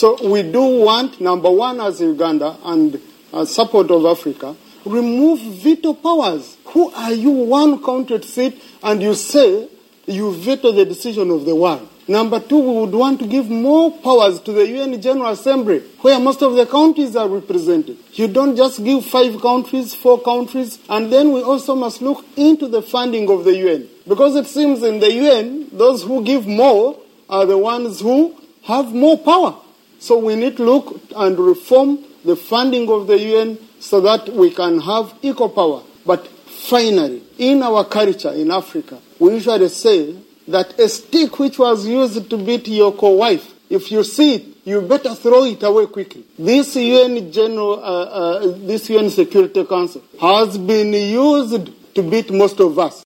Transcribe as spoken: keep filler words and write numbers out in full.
So we do want, number one, as Uganda and uh, support of Africa, remove veto powers. Who are you, one country to sit and you say you veto the decision of the world? Number two, we would want to give more powers to the U N General Assembly, where most of the countries are represented. You don't just give five countries, four countries, and then we also must look into the funding of the U N. Because it seems in the U N, those who give more are the ones who have more power. So we need to look and reform the funding of the U N so that we can have equal power. But finally, in our culture in Africa, we usually say that a stick which was used to beat your co-wife, if you see it, you better throw it away quickly. This U N General, uh, uh, this U N Security Council has been used to beat most of us.